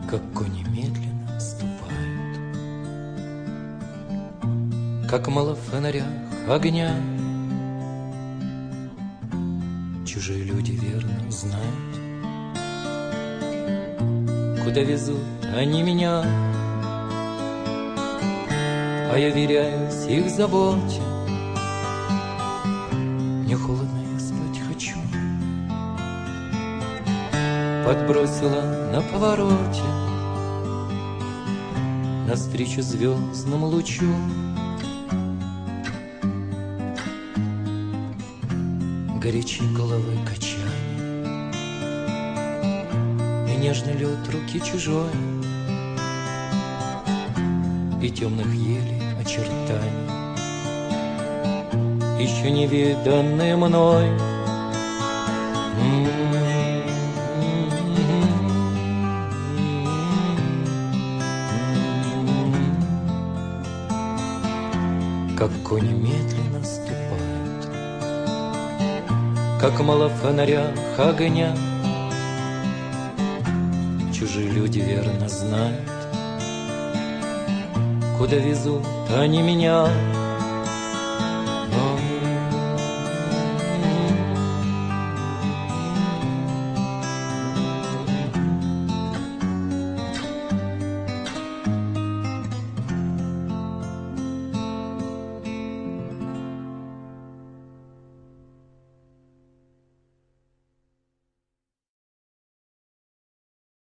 как кони медленно ступают, как мало в фонарях огня. Чужие люди верно знают, куда везут они меня, а я веряюсь их заботе. Мне холодно, я спать хочу. Подбросила на повороте навстречу звездному лучу. Горячей головы качание и нежный лед руки чужой, и темных елей очертаний, еще не виданные мной. Как кони медленно ступают, как мало в фонарях огня. Чужие люди верно знают, куда везут они меня.